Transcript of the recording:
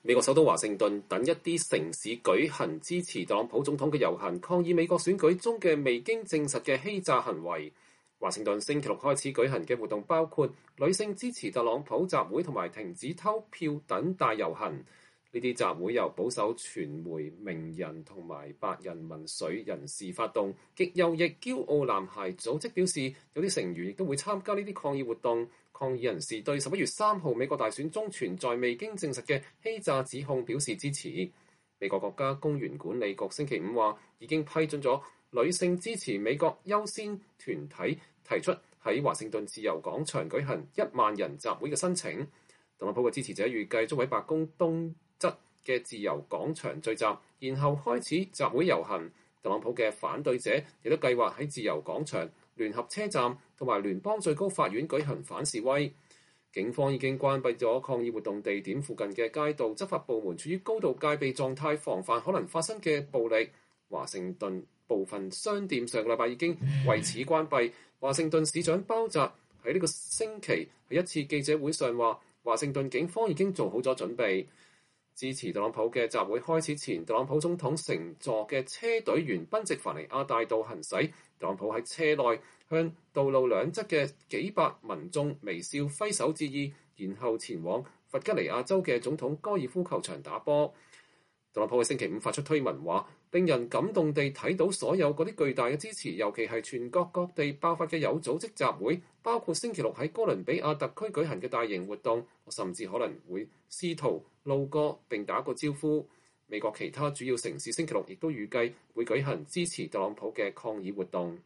美國首都華盛頓等一啲城市舉行支持特朗普總統嘅遊行，抗議美國選舉中嘅未經證實嘅欺詐行為。華盛頓星期六開始舉行嘅活動包括女性支持特朗普集會同埋停止偷票等大遊行。呢啲集會由保守傳媒、名人同埋白人民粹人士發動。極右翼驕傲男孩組織表示，有啲成員亦都會參加呢啲抗議活動。抗議人士對11月3號美國大選中存在未經證實嘅欺詐指控表示支持。美國國家公園管理局星期五話，已經批准咗女性支持美國優先團體提出喺華盛頓自由廣場舉行1萬人集會嘅申請。特朗普嘅支持者預計將喺白宮東側嘅自由廣場聚集，然後開始集會遊行。特朗普嘅反對者亦都計劃喺自由廣場、聯合車站同埋聯邦最高法院舉行反示威。警方已經關閉咗抗議活動地點附近嘅街道，執法部門處於高度戒備狀態，防範可能發生嘅暴力。華盛頓部分商店上個禮拜已經為此關閉。華盛頓市長鮑澤喺呢個星期喺一次記者會上話，華盛頓警方已經做好咗準備。支持特朗普嘅集會開始前，特朗普總統乘坐嘅車隊沿賓夕凡尼亞大道行駛。特朗普喺車內向道路兩側嘅幾百民眾微笑揮手致意，然後前往弗吉尼亞州嘅總統高爾夫球場打波。特朗普喺星期五發出推文話，令人感動地睇到所有嗰啲巨大嘅支持，尤其係全國各地爆發嘅有組織集會，包括星期六喺哥倫比亞特區舉行嘅大型活動。我甚至可能會試圖路過並打個招呼。美國其他主要城市星期六亦都預計會舉行支持特朗普嘅抗議活動。